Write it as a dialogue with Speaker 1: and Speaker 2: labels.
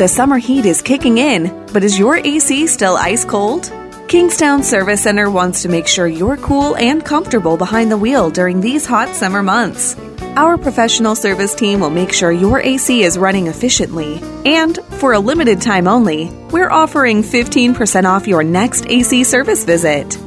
Speaker 1: The summer heat is kicking in, but is your AC still ice cold? Kingstown Service Center wants to make sure you're cool and comfortable behind the wheel during these hot summer months. Our professional service team will make sure your AC is running efficiently. And for a limited time only, we're offering 15% off your next AC service visit.